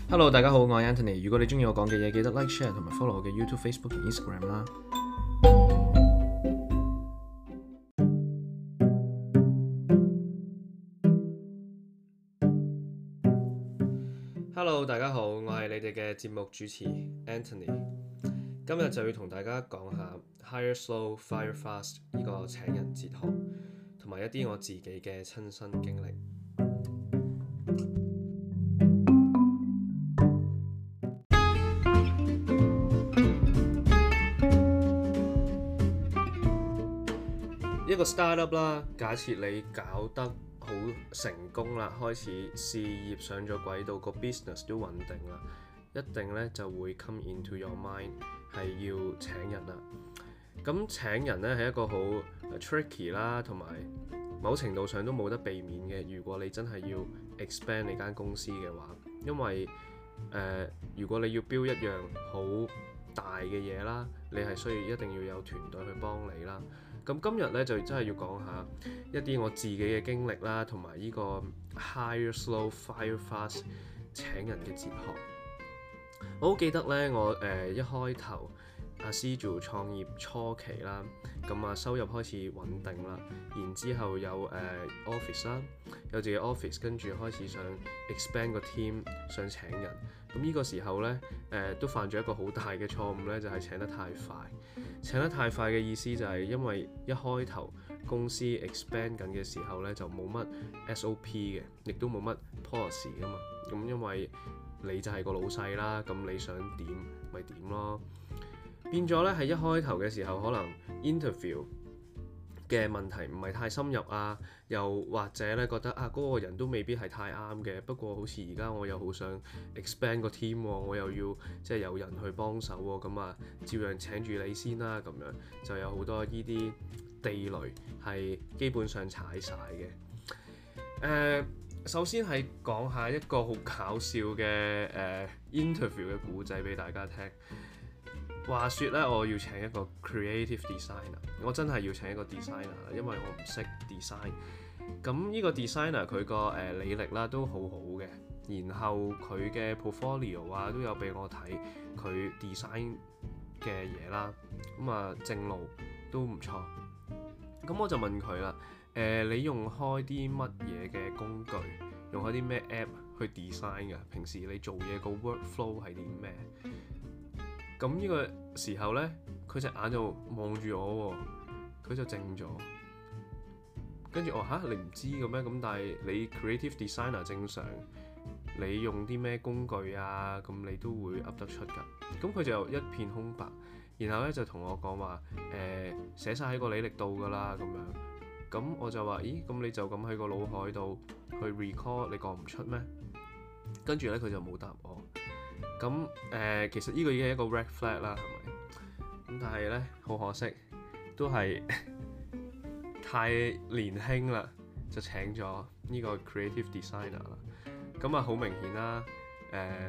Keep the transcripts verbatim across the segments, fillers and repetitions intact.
Hello，大家好，我係 Anthony。如果你中意我講嘅嘢，記得 like、share 同埋 follow 我嘅 YouTube、Facebook 同 Instagram 啦。Hello，大家好，我係你哋嘅節目主持 Anthony。今日就要同大家講下 Hire Slow, Fire Fast 呢個請人哲學，同埋一啲我自己嘅親身經歷。一個 startup 啦，假設你搞得好成功啦，開始事業上咗軌道，個 business 都穩定啦，一定咧就會 come into your mind 係要請人啦。咁請人咧係一個好 tricky 啦，同埋某程度上都冇得避免嘅。如果你真係要 expand 你間公司嘅話，因為誒、呃，如果你要 build 一樣好大嘅嘢啦，你係需要一定要有團隊去幫你啦。咁今日咧就真係要講下一啲我自己嘅經歷啦，同埋呢個 hire slow fire fast 請人嘅哲學。我好記得咧，我誒、呃、一開頭阿 C 做創業初期啦，咁啊收入開始穩定啦，然之後有誒、呃、office 啦，有自己 office， 跟住開始想 expand 個 team， 想請人。咁呢個時候咧，誒、呃、都犯咗一個好大嘅錯誤咧，就係、是、請得太快。請得太快嘅意思就係因為一開頭公司 expand 緊嘅時候咧，就冇乜 S O P 嘅，亦都冇乜 policy 噶嘛。咁因為你就係個老細啦，咁你想點咪點咯。變咗咧係一開頭嘅時候，可能 interview 嘅問題唔係太深入啊，又或者咧覺得啊嗰、那個人都未必係太啱嘅。不過好似而家我又好想 expand 個 team，我又要即係有人去幫手喎，咁啊照樣請住你先啦，咁樣就有好多呢啲地雷係基本上踩晒嘅。誒、呃，首先係講下一個好搞笑嘅誒、呃、interview 嘅故仔俾大家聽。話說咧，我要請一個 creative designer， 我真係要請一個 designer， 因為我唔識 design。咁呢個 designer 佢個誒履歷啦都好好嘅，然後佢嘅 portfolio 啊都有俾我睇佢 design 嘅嘢啦，咁啊正路都唔錯。咁我就問佢啦，誒、呃、你用開啲乜嘢嘅工具，用開啲咩 app 去 design 㗎？平時你做嘢個 workflow 係啲咩？咁呢個時候呢，佢隻眼就望住我喎，佢就靜咗。跟住我話嚇，你唔知嘅咩？咁但係你 creative designer 正常，你用啲咩工具啊？咁你都會噏得出㗎。咁佢就一片空白，然後呢就同我講話誒寫晒喺個履歷度㗎啦咁樣。咁我就話咦，咁你就咁喺個腦海度去 recall，你講唔出咩？跟住呢，佢就冇答我。咁誒、呃，其實呢個已經係一個 red flag 啦，係咪？咁但係咧，好可惜，都係太年輕啦，就請咗呢個 creative designer 啦。咁啊，好明顯啦，誒、呃，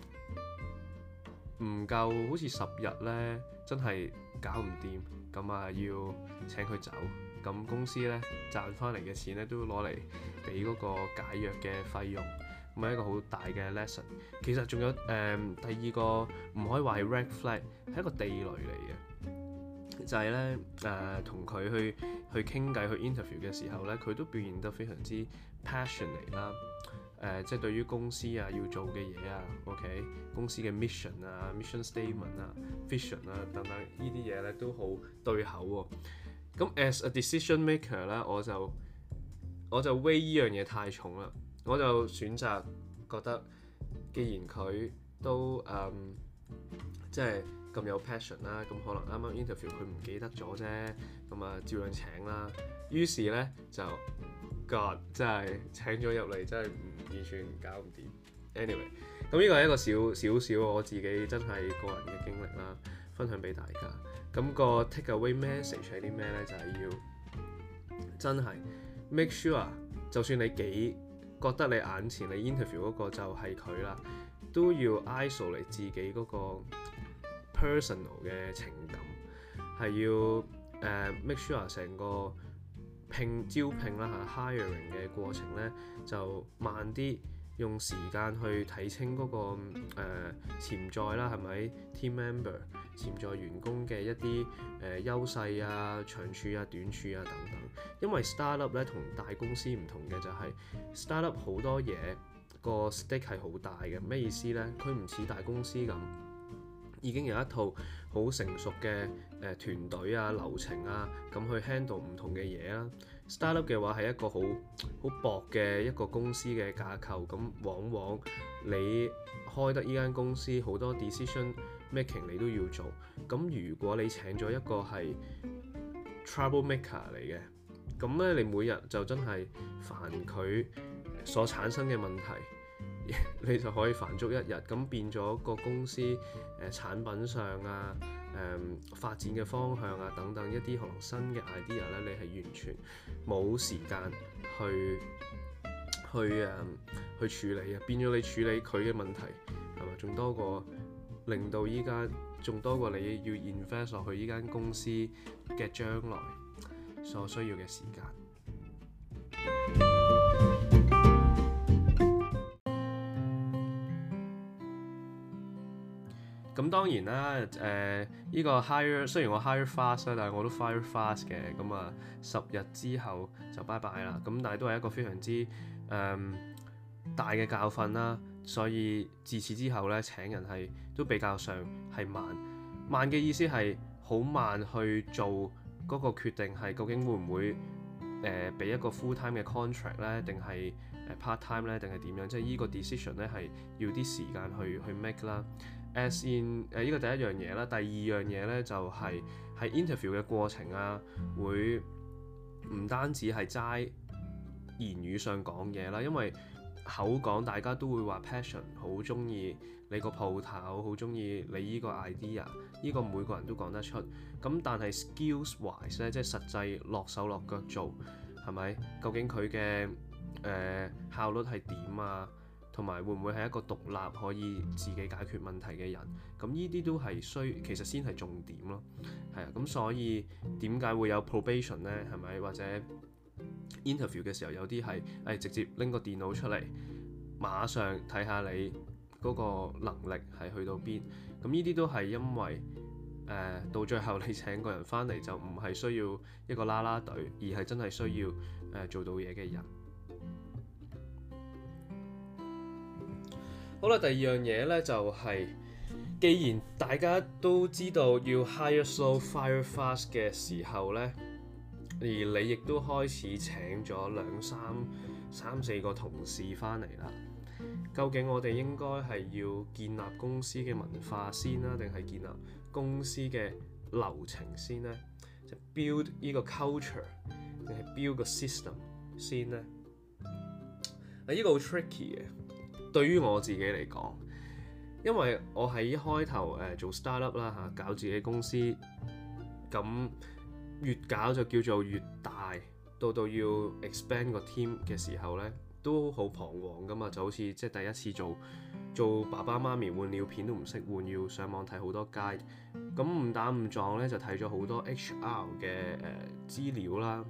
唔夠好似十日咧，真係搞唔掂。咁啊，要請佢走。咁公司咧賺翻嚟嘅錢咧，都攞嚟俾嗰個解約嘅費用。咁係一個好大嘅 lesson。其實仲有誒、呃、第二個唔可以話係 red flag， 係一個地雷嚟嘅，就係咧誒同佢去去傾偈去 interview 嘅時候咧，佢都表現得非常之 passionate 啦。誒、呃、即係對於公司啊要做嘅嘢啊 ，OK 公司嘅 mission 啊、mission statement 啊、vision 啊等等呢啲嘢咧都好對口喎、哦。咁 as a decision maker 咧，我就我就 weigh 依樣嘢太重啦。我就選擇覺得，既然佢都誒、嗯、即係咁有 passion 啦，咁可能啱啱 interview 佢唔記得咗啫，咁啊照樣請啦。於是咧就 God 真係請咗入嚟，真係唔完全搞唔掂。Anyway，咁呢個係一個少少少我自己真係個人嘅經歷啦，分享俾大家。咁、個 take away message 係啲咩咧？就係、是、要真係 make sure， 就算你幾覺得你眼前你 interview 嗰個就係佢啦，都要 isolate 自己嗰個 personal 嘅情感，係要誒、uh, make sure 成個聘招聘啦嚇 hiring 嘅過程咧就慢啲， 用時間去睇清嗰、那個誒、呃、潛在啦，係咪 team member 潛在員工嘅一啲誒、呃、優勢啊、長處啊、短處啊等等。因為 startup 咧同大公司唔同嘅就係 startup 好多嘢個 stake 係好大嘅。咩意思呢？佢唔似大公司咁已經有一套好成熟嘅誒、呃、團隊啊、流程啊，咁去 handle 唔同嘅嘢啦。Startup 嘅話係一個好好薄嘅一個公司嘅架構，咁往往你開得依間公司好多 decision making 你都要做。咁如果你請咗一個係 trouble maker 嚟嘅，咁咧你每日就真係煩佢所產生嘅問題。你就可以煩足一日，咁變咗個公司誒、呃、產品上啊、誒、呃、發展嘅方向啊等等一啲可能新嘅 idea 咧，你係完全冇時間去去誒、呃、去處理啊，變咗你處理佢嘅問題係咪仲多過令到依間仲多過你要 invest 落去依間公司嘅將來所需要嘅時間。咁當然啦，誒、呃、呢、這個 hire 雖然我 hire fast 啦，但係我都 fire fast 嘅。咁啊，十日之後就拜拜啦。咁但係都係一個非常之誒、嗯、大嘅教訓啦。所以自此之後咧，請人係都比較上係慢。慢嘅意思係好慢去做嗰個決定，係究竟會唔會誒俾、呃、一個 full time 嘅 contract 咧，定係誒 part time 咧，定係點樣？即係呢個 decision 咧係要啲時間去去 make 啦。As in 誒呢個第一樣嘢啦，第二樣嘢咧就係、是、喺 interview 嘅過程啊，會唔單止係齋言語上講嘢啦，因為口講大家都會話 passion， 好中意你個鋪頭，好中意你呢個 idea， 呢個每個人都講得出。咁但係 skills wise 咧，即係實際落手落腳做，係咪？究竟佢嘅誒效率係點啊？同埋會唔會係一個獨立可以自己解決問題嘅人？咁呢啲都係需，其實先係重點咯。係啊，咁所以點解會有 probation 呢？係咪？或者 interview 嘅時候有啲係誒直接拎個電腦出嚟，馬上睇下你嗰個能力係去到邊？咁呢啲都係因為誒、呃、到最後你請個人翻嚟就唔係需要一個啦啦隊，而係真係需要誒、呃、做到嘢嘅人。好啦，第二樣嘢咧就係、是，既然大家都知道要 hire slow fire fast 嘅時候咧，而你亦都開始請咗兩三三四個同事翻嚟啦，究竟我哋應該係要建立公司嘅文化先啦，定係建立公司嘅流程先咧？就 build 呢個 culture 定係 build 個 system 先咧？啊，呢個好 tricky 嘅。對於我自己嚟講，因為我喺開頭誒、呃、做 startup 啦嚇，搞自己公司，咁越搞就叫做越大，到到要 expand 個 team 嘅時候咧，都好彷徨噶嘛，就好似即係第一次做做爸爸媽咪換尿片都唔識換，要上網睇好多 guide，咁誤打誤撞咧就睇咗好多 H R 嘅誒、呃、資料啦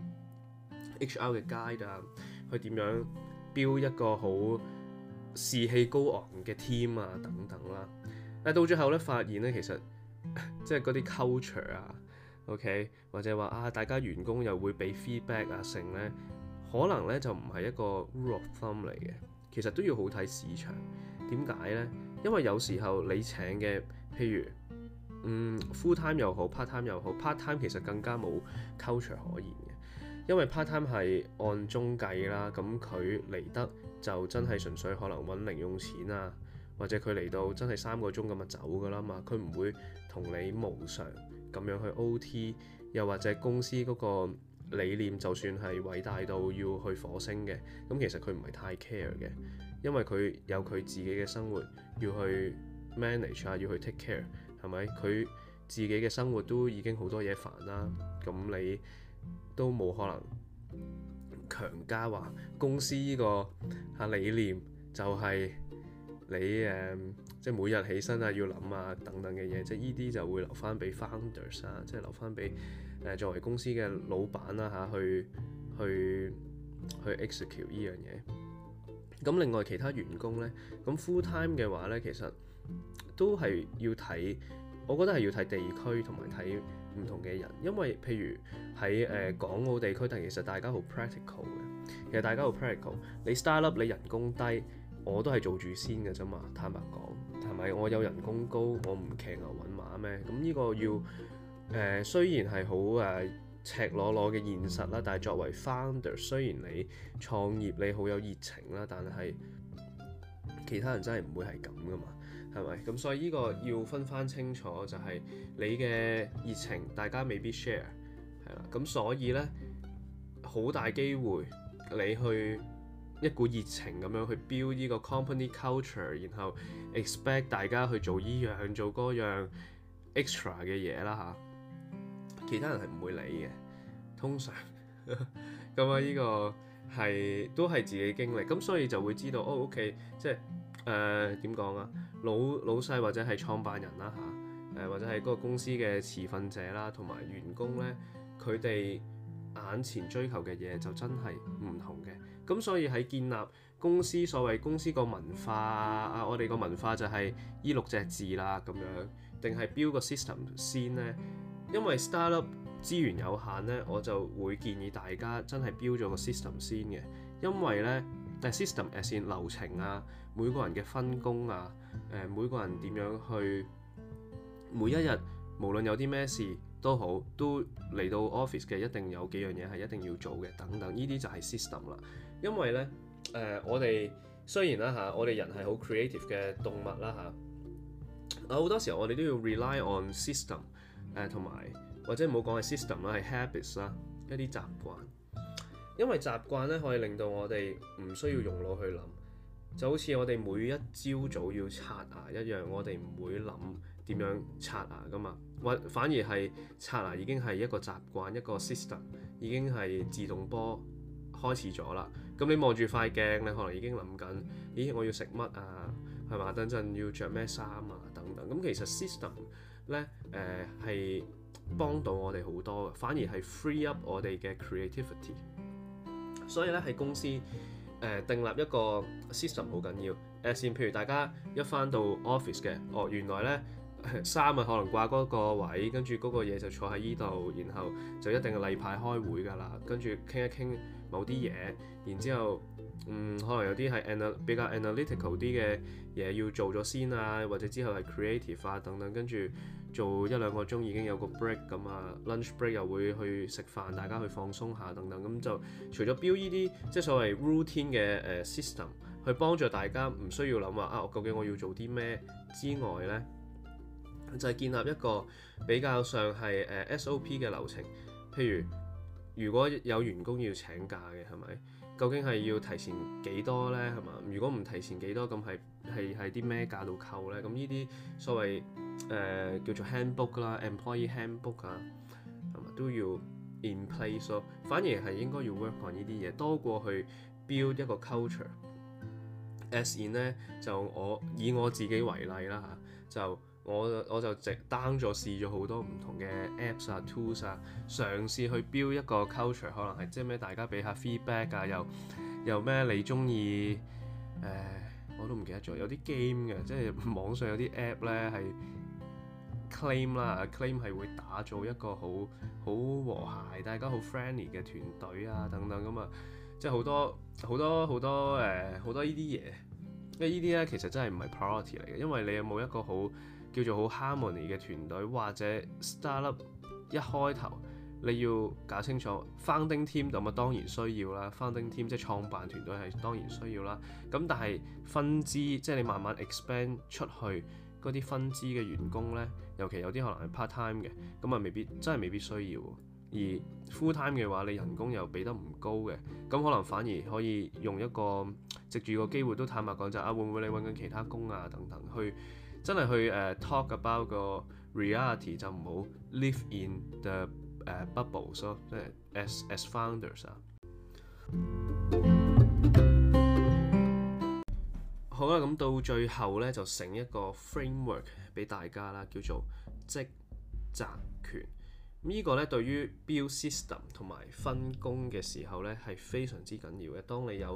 ，H R 嘅 guide 啊，去點樣 build 一個好士氣高昂嘅 team 啊等等啦，但到最後咧發現咧，其實即係嗰啲 culture 啊 ，OK 或者話啊，大家員工又會俾 feedback 啊，成咧可能咧就唔係一個 rule of thumb 嚟嘅，其實都要好睇市場。點解咧？因為有時候你請嘅，譬如嗯 full time 又好 part time 又好 part time 其實更加冇 culture 可言嘅。因為 part time 係按鐘計啦，咁佢嚟得就真係純粹可能揾零用錢啊，或者佢嚟到真係三個鐘咁就走噶啦嘛，佢唔會同你無償咁樣去 O T， 又或者公司嗰個理念就算係偉大到要去火星嘅，咁其實佢唔係太 care 嘅，因為佢有佢自己嘅生活要去 manage 啊，要去 take care， 係咪？佢自己嘅生活都已經好多嘢煩啦，咁你都冇可能強加話公司呢個嚇理念就係你誒、嗯，即係每日起身啊要諗啊等等嘅嘢，即係呢啲就會留翻俾 founders 啊，即係留翻俾誒作為公司嘅老闆啦嚇，去去去 execute 呢樣嘢。 咁另外其他員工呢，咁 full time 嘅話呢，其實都係要睇，我覺得係要睇地區同埋睇唔同嘅人，因為譬如喺誒、呃、港澳地區，但其實大家好 practical 嘅，其實大家好 practical。你 start up 你人工低，我都係做住先嘅啫嘛。坦白講，係咪？我有人工高，我唔騎牛揾馬咩？咁呢個要誒、呃，雖然係好誒赤裸裸嘅現實啦，但係作為 founder，雖然你創業你好有熱情啦，但係其他人真係唔會係咁噶嘛。係咪？咁所以呢個要分翻清楚，就係你嘅熱情，大家未必 share， 係啦。咁所以呢，好大機會你去一股熱情咁樣去 build 呢個 company culture， 然後 expect 大家去做依樣做嗰樣 extra 嘅嘢啦嚇。其他人係唔會理嘅，通常。咁啊，呢個係都係自己經歷，咁所以就會知道哦 ，OK， 即係誒點講啊？老老細或者係創辦人啦嚇，誒、呃、或者係嗰個公司嘅持份者啦，同埋員工咧，佢哋眼前追求嘅嘢就真係唔同嘅。咁所以喺建立公司所謂公司個文化啊，我哋個文化就係依六隻字啦咁樣，定係 build 個 system 先呢？因為 startup 資源有限呢，我就會建議大家真係 build 咗個 system 先嘅，因為呢。但係 system as in 流程啊，每個人嘅分工啊，誒、呃、每個人點樣去每一日，無論有啲咩事都好，都嚟到 office 嘅一定有幾樣嘢係一定要做嘅，等等，呢啲就係 system 啦。因為咧，誒、呃、我哋雖然啦嚇，我哋人係好 creative 嘅動物啦嚇，好多時候我哋都要 rely on system，誒同埋或者唔好講係 system 啦，係 habits 啦，一啲習慣。因為習慣咧可以令到我哋唔需要用腦去諗，就好似我哋每一朝早要刷牙一樣，我哋唔會諗點樣刷牙噶嘛，或反而係刷牙已經係一個習慣，一個 system 已經係自動波開始咗啦。咁你望住塊鏡，你可能已經諗緊，咦我要食乜啊？係嘛？等陣要着咩衫啊？等等。咁其實 system 咧誒係幫到我哋好多嘅，反而係 free up 我哋嘅 creativity。所以咧喺公司誒、呃、訂立一個 system 好緊要。誒先譬如大家一返到 office 嘅，哦原來咧衫啊可能掛嗰個位，跟住嗰個嘢就坐喺依度，然後就一定係例牌開會㗎啦。跟住傾一傾某啲嘢，然之後嗯可能有啲係 anal 比較 analytical 啲嘅嘢要做咗先啊，或者之後係 creative 啊等等，跟住做一兩個鐘已經有個 break 咁啊 lunch break 又會去食飯，大家去放鬆下等等，咁就除咗 build 依啲即係所謂 routine 嘅誒 system 去幫助大家唔需要諗話啊究竟我要做啲咩之外咧，就係、是、建立一個比較上係誒 S O P 嘅流程。譬如如果有員工要請假嘅係咪？究竟係要提前幾多咧？係嘛？如果唔提前幾多，咁係係係啲咩價度扣咧？咁呢啲所謂誒、呃、叫做 handbook 啦 ，employee handbook 啊，係嘛都要 in place 咯。反而係應該要 work on 呢啲嘢，多過去 build 一個 culture。As in 咧，就我以我自己為例啦嚇，就我我就直 down 咗試咗好多唔同嘅 apps 啊 tools 啊，嘗試去 build 一個 culture， 可能係即係咩大家俾下 feedback 啊，又又咩你中意誒我都唔記得咗，有啲 game 嘅，即係網上有啲 app 咧係 claim 啦 claim 係會打造一個好好和諧大家好 friendly 嘅團隊啊等等咁啊，即係好多好多好多誒好多呢啲嘢，因為呢啲咧其實真係唔係 priority 嚟嘅，因為你有冇一個好叫做好 harmony 嘅團隊，或者 startup 一開頭你要搞清楚 founding team 咁啊，當然需要啦。founding team 即係創辦團隊係當然需要啦。咁但係分支即係你慢慢 expand 出去嗰啲分支嘅員工咧，尤其有啲可能係 part time 嘅，咁啊未必真係未必需要。而 full time 嘅話，你人工又俾得唔高嘅，咁可能反而可以用一個藉住個機會都坦白講就啊，會唔會你揾緊其他工啊等等去。真係去誒、uh, talk about 個 reality， 就唔好 live in the、uh, bubbles 咯，即係 as as founders 啊。好啦，咁到最後咧就成一個 framework 俾大家啦，叫做職責權。呢、這個咧對於 build system 同埋分工嘅時候咧係非常之緊要嘅。當你有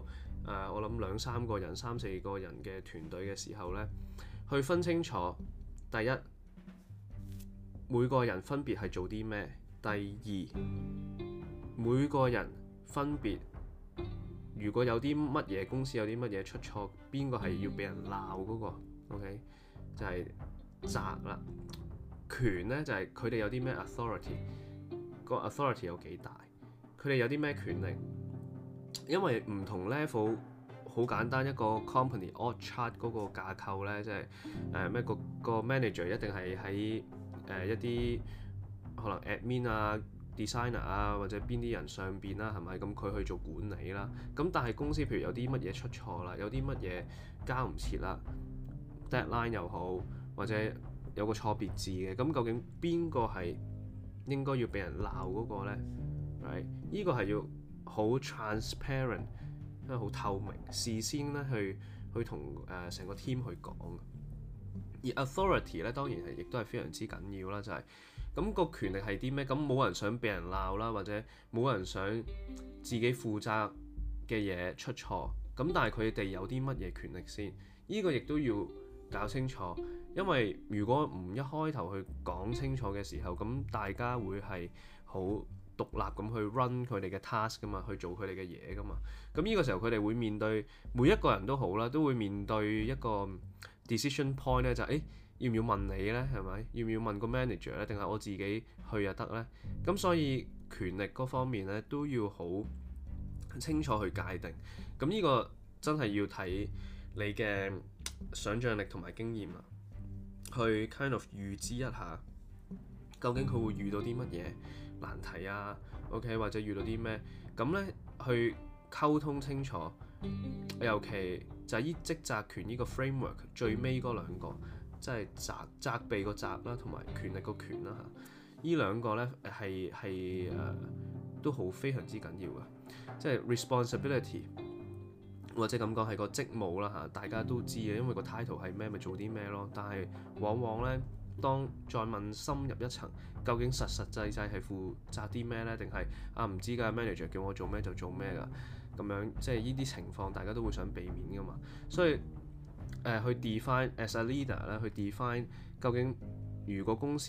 呃、我諗兩三個人、三四個人嘅團隊嘅時候呢，去分清楚第一每個人分別係做啲咩，第二每個人分別如果有啲乜嘢公司有啲乜嘢出錯，邊個係要俾人鬧嗰個 ？OK 就係責啦。權呢，就係佢哋有啲咩 authority， 個 authority 有幾大，佢哋有啲咩權力。因為唔同 level， 好簡單，一個 company org chart 嗰個架構呢，即係誒咩個個 manager 一定係喺誒一啲可能 admin 啊、designer 啊或者邊啲人上邊啦，係咪？咁佢去做管理啦。咁但係公司譬如有啲乜嘢出錯啦，有啲乜嘢交唔切啦 ，deadline 又好，或者有個錯別字嘅，咁究竟邊個係應該要俾人鬧嗰個呢？ Right？ 呢個係要好 transparent， 因為好透明，事先咧去去同誒成個 team 去講。而 authority 咧當然係亦都係非常之緊要啦，就係、是、咁、那個權力係啲咩？咁冇人想俾人鬧啦，或者冇人想自己負責嘅嘢出錯。咁但係佢哋有啲乜嘢權力先？呢、這個亦都要搞清楚。因為如果唔一開頭去講清楚嘅時候，咁大家會係好獨立咁去 run 佢哋嘅 task 噶嘛，去做佢哋嘅嘢噶嘛。咁呢個時候佢哋會面對每一個人都好啦，都會面對一個 decision point 咧，就係、是、誒要唔要問你咧，係咪？要唔要問個 manager 咧，定係我自己去就得咧？咁所以權力嗰方面咧都要好清楚去界定。咁呢個真係要睇你嘅想像力同埋經驗啦。去 kind of 預知一下，究竟佢會遇到啲乜嘢難題啊 ？OK， 或者遇到啲咩咁呢？去溝通清楚。尤其就係依職責權呢個 framework 最尾嗰兩個，即係責責備個責啦，同埋權力個權啦嚇。呢兩個呢係係誒都好非常之緊要嘅，即係 responsibility。或者咁講係個職務啦嚇，大家都知嘅，因為個 title 係咩咪做啲咩咯。但係往往呢，當再問深入一層，究竟實實際際係負責啲咩呢？定係啊唔知㗎 ，manager 叫我做咩就做咩㗎咁樣，即係呢啲情況大家都會想避免㗎嘛。所以誒、呃、去 define as a leader 咧，去 define 究竟如果公司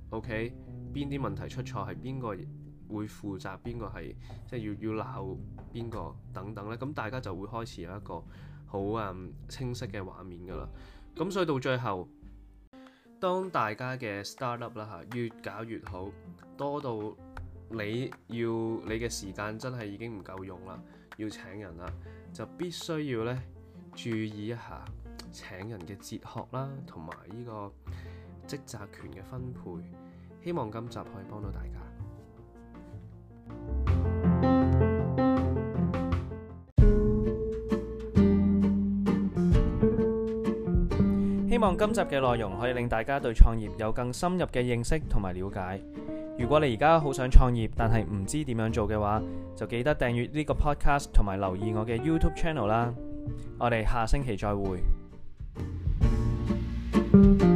OK 邊啲問題出錯係邊個會負責，邊個係即係要要鬧邊個等等咧，咁大家就會開始有一個好誒清晰嘅畫面㗎啦。咁所以到最後，當大家嘅 startup 啦嚇越搞越好，多到你要你嘅時間真係已經唔夠用啦，要請人啦，就必須要咧注意一下請人嘅哲學啦，同埋呢個職責權嘅分配。希望今集可以幫到大家。 希望今集嘅內容可以令大家對創業有更深入嘅認識同埋了解。如果你而家好想創業，但係唔知點樣做嘅話，就記得訂閱呢個 podcast 同埋留意我嘅 YouTube channel 啦。我哋下星期再會。